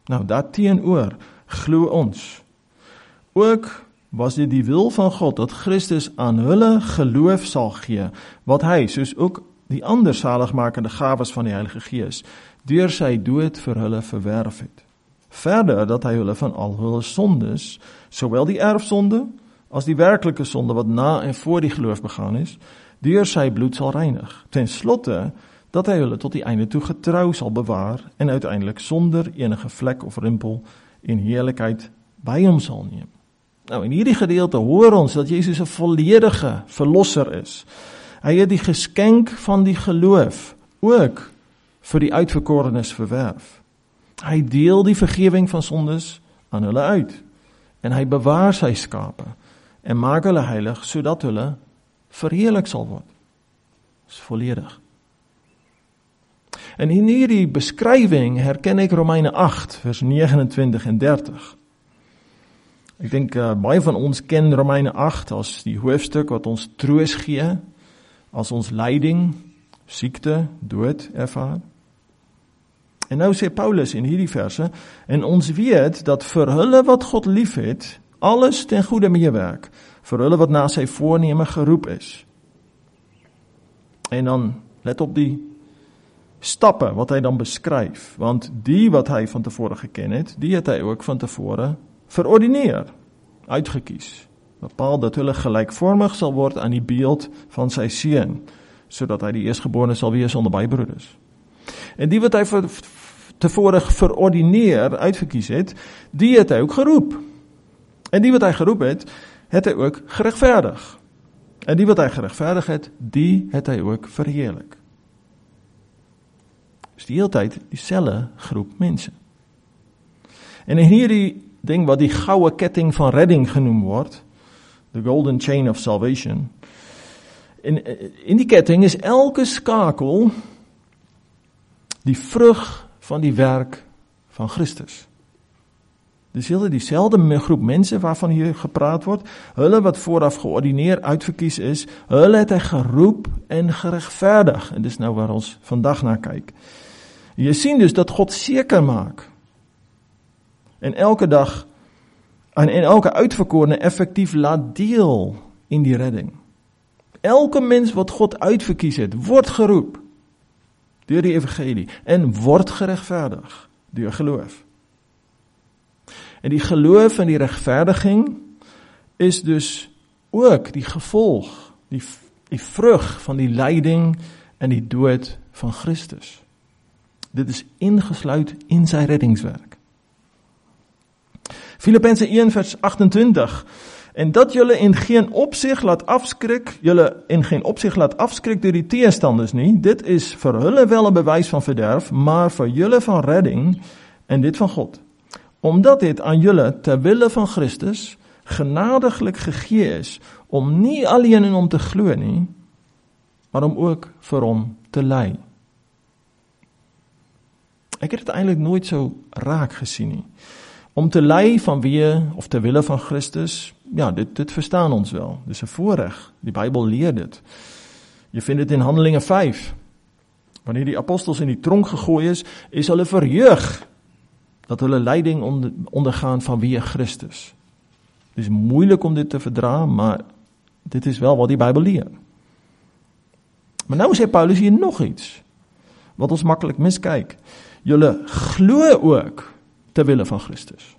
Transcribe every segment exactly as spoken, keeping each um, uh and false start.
Nou, daarteenoor glo ons. Ook was dit die wil van God, dat Christus aan hulle geloof sal gee, wat hy, soos ook die ander saligmakende gawes van die Heilige Gees, deur sy dood vir hulle verwerf het. Verder, dat hy hulle van al hulle sondes, sowel die erfsonde, as die werklike sonde wat na en voor die geloof begaan is, deur sy bloed sal reinig. Ten slotte, dat hy hulle tot die einde toe getrou sal bewaar, en uiteindelik sonder enige vlek of rimpel en heerlikheid by hom sal neem. Nou, in hierdie gedeelte hoor ons dat Jezus 'n volledige verlosser is. Hy het die geskenk van die geloof ook vir die uitverkorenes verwerf. Hy deel die vergewing van sondes aan hulle uit, en hy bewaar sy skape, en maak hulle heilig, sodat hulle verheerlik sal word. Dis volledig. En in hierdie beskrywing herken ek Romeine agt, vers negenentwintig en dertig. Ek dink uh, baie van ons ken Romeine agt as die hoofstuk wat ons troos gee, as ons lyding, siekte, dood ervaar. En nou sê Paulus in hierdie verse, en ons weet dat vir hulle wat God lief het, alles ten goeie meewerk, vir hulle wat na sy voorneme geroep is. En dan, let op die stappe wat hy dan beskryf, want die wat hy van tevore geken het, die het hy ook van tevore verordineer, uitgekies, bepaal dat hulle gelykvormig sal word aan die beeld van sy seun, sodat hy die eerstgeborene sal wees onder bybroeders. En die wat hy vir, tevore verordineer, uitgekies het, die het hy ook geroep. En die wat hy geroep het, het hy ook geregverdig. En die wat hy geregverdig het, die het hy ook verheerlik. Dus die hele tyd dieselfde groep mense. En in hierdie ding wat die goue ketting van redding genoem word, the golden chain of salvation, in, in die ketting is elke skakel die vrug van die werk van Christus. Dis hele dieselfde groep mense waarvan hier gepraat word, hulle wat vooraf geordineer uitverkies is, hulle het hy geroep en geregverdig, en dis nou waar ons vandag na kyk. Jy sien dus dat God seker maak, en elke dag, en, en elke uitverkorene effektief laat deel in die redding. Elke mens wat God uitverkies het, word geroep, deur die evangelie, en word geregverdig, deur geloof. En die geloof en die regverdiging is dus ook die gevolg, die, die vrug van die lyding en die dood van Christus. Dit is ingesluit in sy reddingswerk. Filippense een vers agtentwintig, en dat julle in geen opsig laat afskrik, julle in geen opsig laat afskrik deur die teestanders nie, dit is vir hulle wel 'n bewys van verderf, maar vir julle van redding, en dit van God. Omdat dit aan julle ter wille van Christus genadiglik gegee is, om nie alleen in hom te glo nie, maar om ook vir hom te ly. Ek het dit eintlik nooit so raak gesien nie. Om te ly vanweë of ter wille van Christus, ja, dit, dit verstaan ons wel. Dis 'n voorreg. Die Bybel leer dit. Jy vind dit in Handelinge vyf. Wanneer die apostels in die tronk gegooi is, is hulle verheug dat hulle lyding onder, ondergaan vanweë Christus. Dit is moeilik om dit te verdra, maar dit is wel wat die Bybel leer. Maar nou sê Paulus hier nog iets, wat ons maklik miskyk. Julle glo ook ter wille van Christus.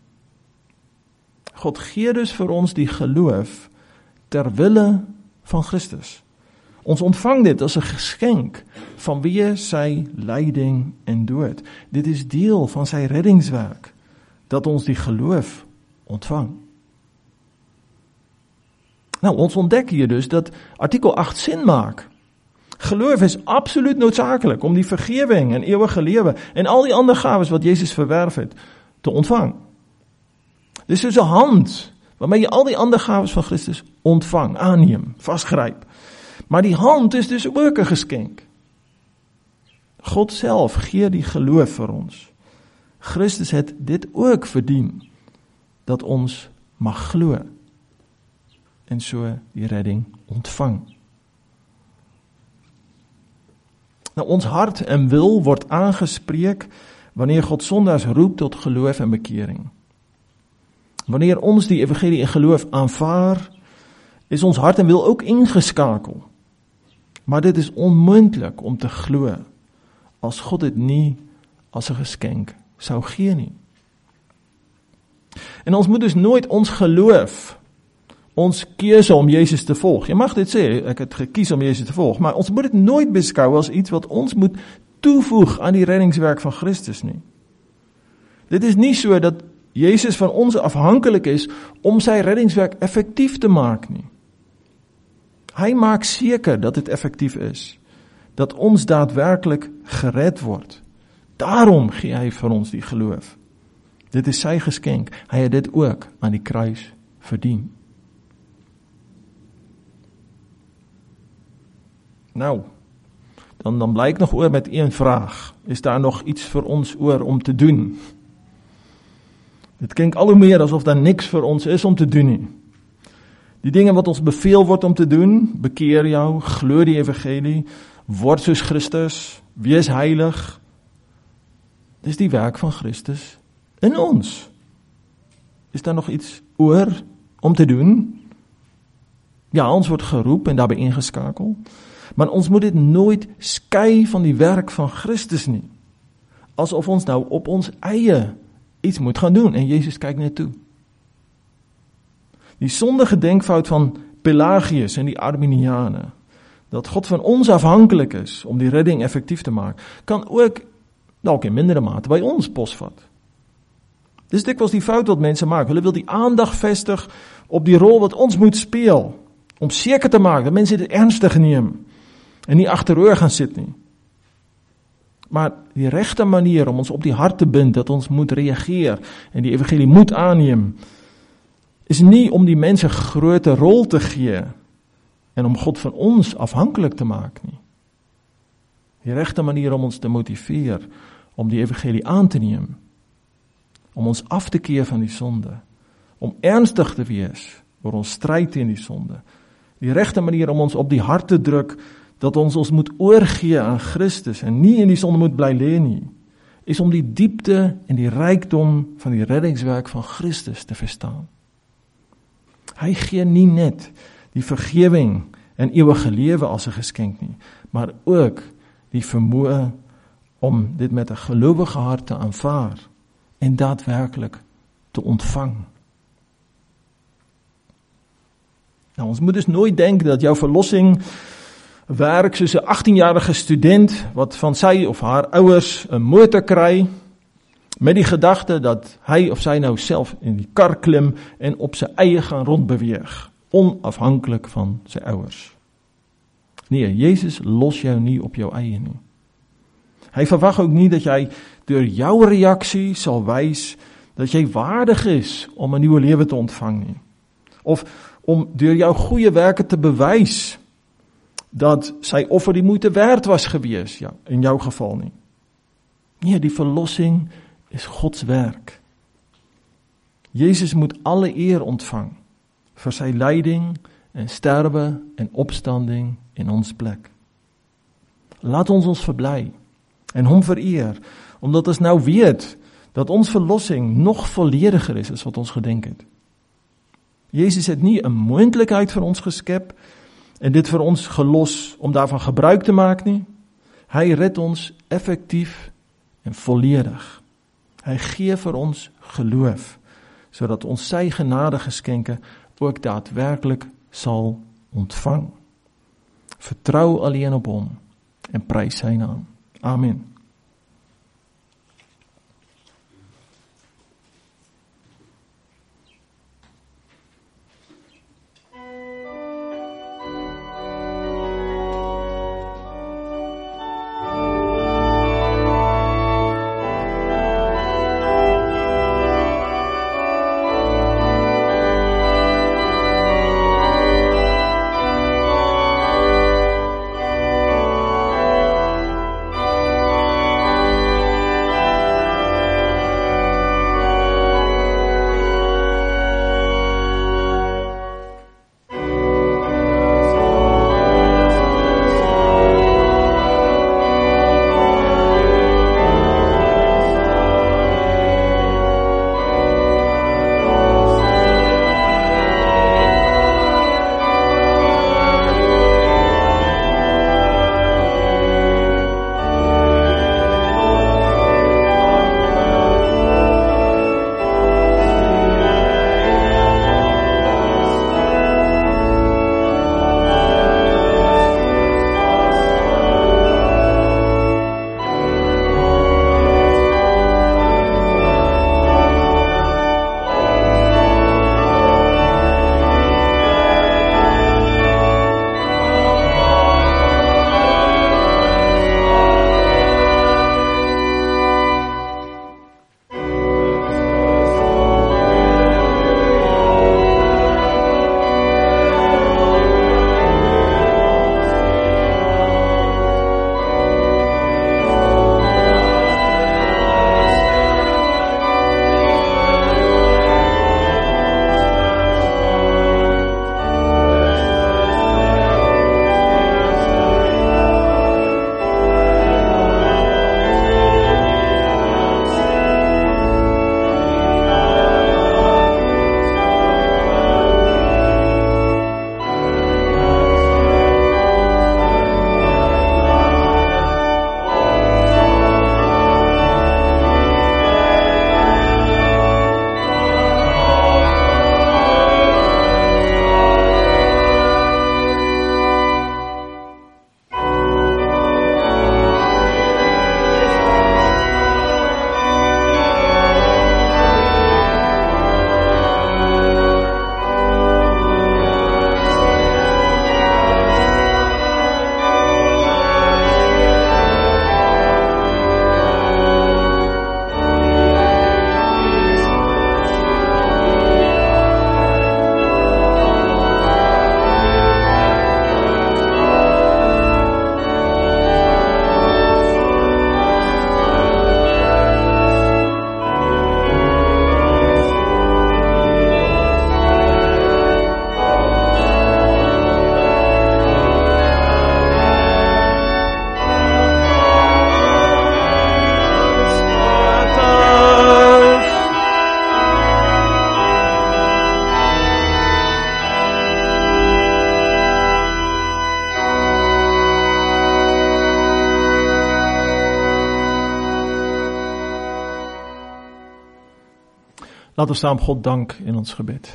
God gee dus vir ons die geloof ter wille van Christus. Ons ontvang dit as 'n geskenk vanweë sy lyding en dood. Dit is deel van sy reddingswerk, dat ons die geloof ontvang. Nou, ons ontdek hier dus dat artikel agt sin maak. Geloof is absoluut noodsaaklik om die vergewing en eeuwige lewe en al die ander gawes wat Jezus verwerf het, te ontvang. Dit is soos 'n hand, waarmee jy al die ander gawes van Christus ontvang, aanneem, vasgryp. Maar die hand is dus ook 'n geskenk. God self gee die geloof vir ons. Christus het dit ook verdien, dat ons mag glo, en so die redding ontvang. Nou, ons hart en wil word aangespreek wanneer God sondaars roept tot geloof en bekering. Wanneer ons die evangelie in geloof aanvaar, is ons hart en wil ook ingeskakel. Maar dit is onmoontlik om te glo as God dit nie as 'n geskenk sou gee nie. En ons moet dus nooit ons geloof, ons keuse om Jezus te volg. Je mag dit sê, ek het gekies om Jezus te volg, maar ons moet dit nooit beskou as iets wat ons moet toevoeg aan die reddingswerk van Christus nie. Dit is nie so dat Jezus van ons afhankelijk is om sy reddingswerk effectief te maak nie. Hy maak seker dat dit effectief is, dat ons daadwerkelijk gered word. Daarom gee hy vir ons die geloof. Dit is sy geskenk. Hy het dit ook aan die kruis verdien. Nou, dan, dan bly ek nog oor met een vraag. Is daar nog iets vir ons oor om te doen? Dit klink al hoe meer asof daar niks vir ons is om te doen nie. Die dinge wat ons beveel word om te doen, bekeer jou, glo die evangelie, word soos Christus, wees heilig. Dis die werk van Christus in ons. Is daar nog iets oor om te doen? Ja, ons word geroep en daarbij ingeskakel, maar ons moet dit nooit skei van die werk van Christus nie. Asof ons nou op ons eie iets moet gaan doen en Jezus kyk net toe. Die sondige denkfout van Pelagius en die Arminiane, dat God van ons afhankelijk is om die redding effectief te maken, kan ook, dalk in mindere mate, bij ons posvat. Dis dikwels die fout wat mense maak. Hulle wil die aandag vestig op die rol wat ons moet speel, om seker te maak dat mense dit ernstig neem en nie agteroor gaan sit nie. Maar die regte manier om ons op die hart te bind, dat ons moet reageer en die evangelie moet aanneem, is nie om die mense grote rol te gee en om God van ons afhankelijk te maak nie. Die regte manier om ons te motiveer om die evangelie aan te neem, om ons af te keer van die sonde, om ernstig te wees oor ons stryd teen die sonde. Die regte manier om ons op die hart te druk dat ons ons moet oorgee aan Christus en nie in die sonde moet bly lê nie, is om die diepte en die rykdom van die reddingswerk van Christus te verstaan. Hy gee nie net die vergewing en ewige lewe as 'n geskenk nie, maar ook die vermoë om dit met 'n gelowige hart te aanvaar en daadwerklik te ontvang. Nou, ons moet dus nooit denken dat jouw verlossing werk soos 'n achttienjarige student wat van sy of haar ouers 'n motor kry met die gedagte dat hy of sy nou self in die kar klim en op sy eie gaan rondbeweeg, onafhanklik van sy ouers. Nee, Jezus los jou nie op jou eie nie. Hy verwag ook nie dat jy deur jou reaksie sal wys dat jy waardig is om 'n nuwe lewe te ontvang nie. Of om deur jou goeie werke te bewys dat sy offer die moeite werd was gewees, ja, in jou geval nie. Nee, die verlossing is Gods werk. Jezus moet alle eer ontvang vir sy lyding en sterwe en opstanding in ons plek. Laat ons ons verbly en hom vereer, omdat ons nou weet dat ons verlossing nog vollediger is as wat ons gedink het. Jezus het nie 'n moontlikheid vir ons geskep en dit vir ons gelos om daarvan gebruik te maak nie. Hy red ons effektief en volledig. Hy gee vir ons geloof, sodat ons sy genadegeskenke ook daadwerklik sal ontvang. Vertrou alleen op hom en prys sy naam. Amen. Laten we samen God dank in ons gebed.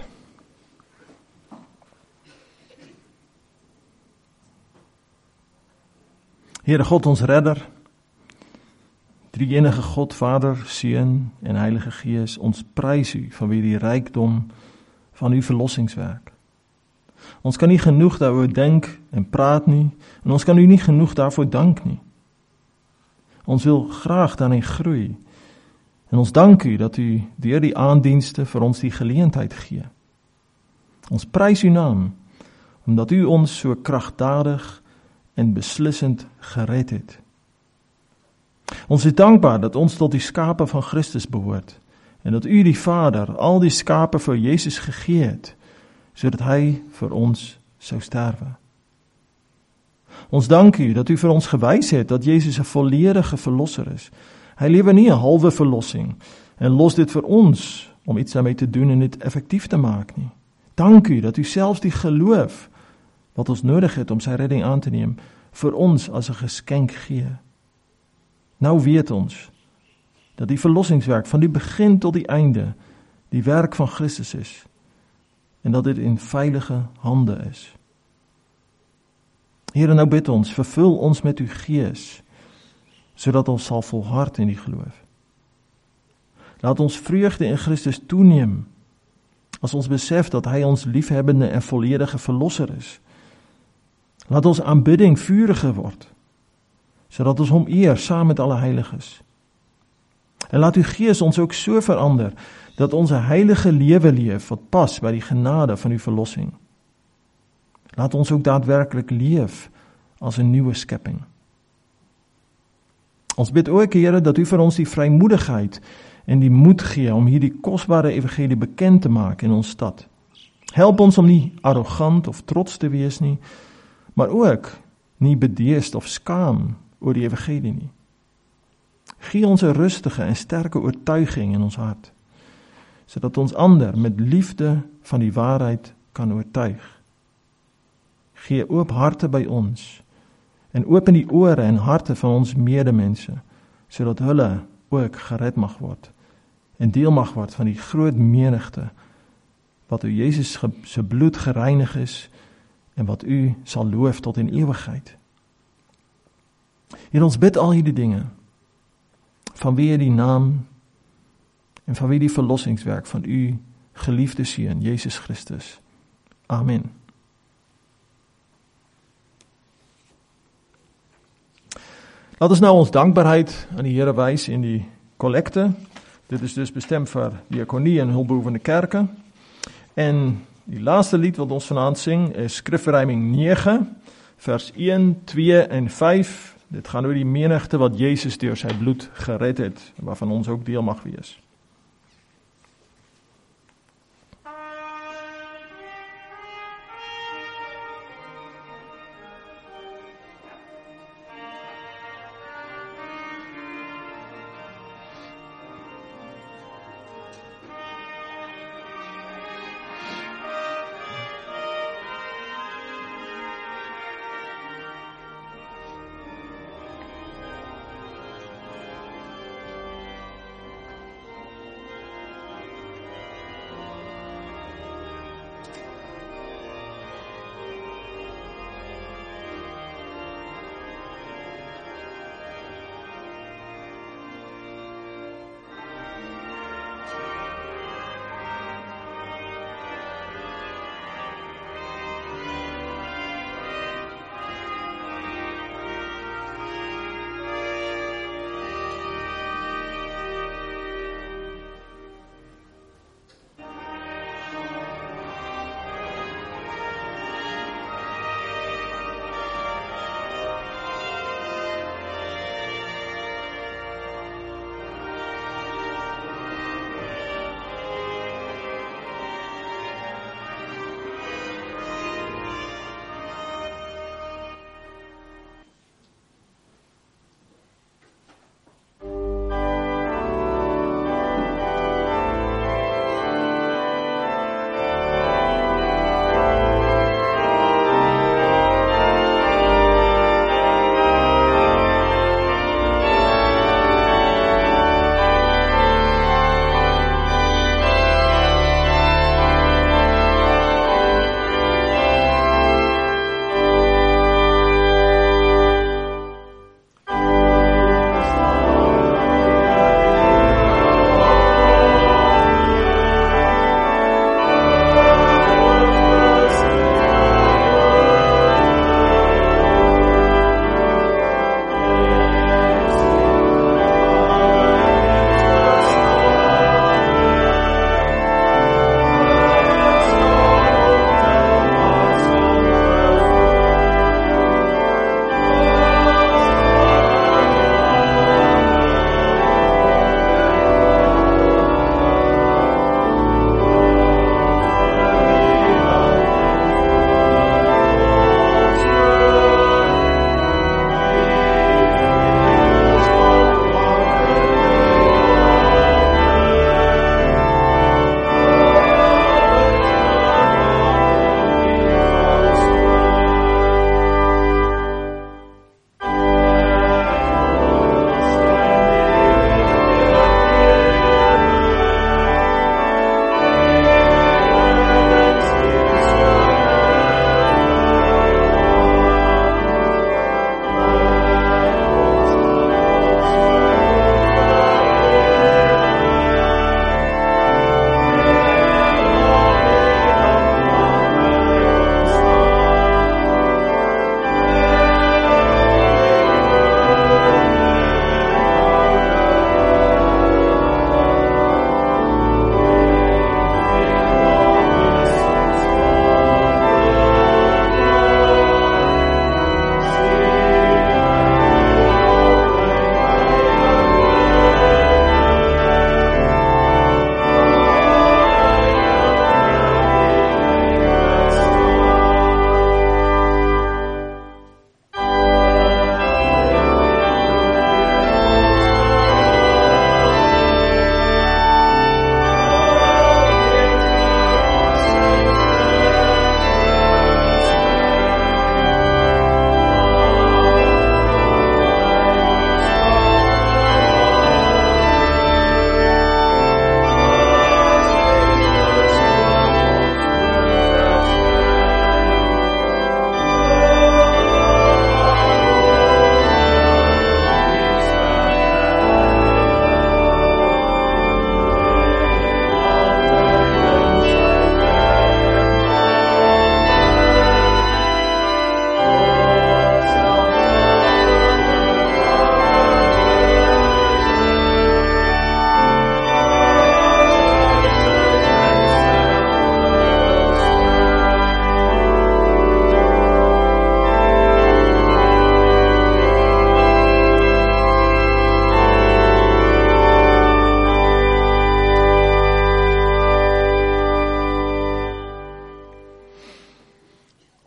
Heere God, ons redder, drie enige God, Vader, Seun en Heilige Gees, ons prys u vanweer die rykdom van uw verlossingswerk. Ons kan nie genoeg daaroor dink en praat nie, en ons kan u nie genoeg daarvoor dank nie. Ons wil graag daarin groei, en ons dank u dat u deur die aandienste vir ons die geleentheid gee. Ons prys uw naam, omdat u ons so kragtadig en beslissend gered het. Ons is dankbaar dat ons tot die skape van Christus behoort, en dat u die Vader al die skape vir Jezus gegee het, sodat hy vir ons sou sterwe. Ons dank u dat u vir ons gewys het dat Jezus 'n volledige verlosser is. Hy lewe nie 'n halwe verlossing en los dit vir ons om iets daarmee te doen en dit effektief te maak nie. Dank u dat u selfs die geloof wat ons nodig het om sy redding aan te neem, vir ons as 'n geskenk gee. Nou weet ons dat die verlossingswerk van die begin tot die einde die werk van Christus is en dat dit in veilige hande is. Here, nou bid ons, vervul ons met uw gees, sodat ons sal volhard in die geloof. Laat ons vreugde in Christus toeneem, as ons besef dat hy ons liefhebbende en volledige verlosser is. Laat ons aanbidding vuriger word, sodat ons hom eer saam met alle heiliges. En laat uw gees ons ook so verander, dat ons 'n heilige lewe leef, wat pas by die genade van uw verlossing. Laat ons ook daadwerklik leef as 'n nuwe skepping. Ons bid ook, Here, dat u vir ons die vrymoedigheid en die moed gee om hierdie kosbare evangelie bekend te maak in ons stad. Help ons om nie arrogant of trots te wees nie, maar ook nie bedeesd of skaam oor die evangelie nie. Gee ons 'n rustige en sterke oortuiging in ons hart, sodat ons ander met liefde van die waarheid kan oortuig. Gee oop harte by ons en open die ore en harte van ons medemense, sodat hulle ook gered mag word en deel mag word van die groot menigte wat u Jezus se bloed gereinig is en wat u sal loof tot in ewigheid. Hier ons bid al hierdie dinge vanweë die naam en vanweë die verlossingswerk van u geliefde Seun Jesus Christus. Amen. Laat ons nou ons dankbaarheid aan die Here wys in die kollekte. Dit is dus bestemd vir diakonie en hulpbehoevende kerke. En die laaste lied wat ons vanaand sing is Skrifverryming nege, vers een, twee en vyf. Dit gaan oor die menigte wat Jezus deur sy bloed gered het, waarvan ons ook deel mag wees.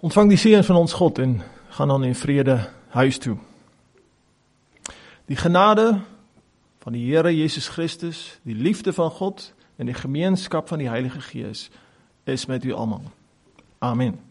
Ontvang die seën van ons God en gaan dan in vrede huis toe. Die genade van die Here Jesus Christus, die liefde van God en die gemeenskap van die Heilige Gees is met u almal. Amen.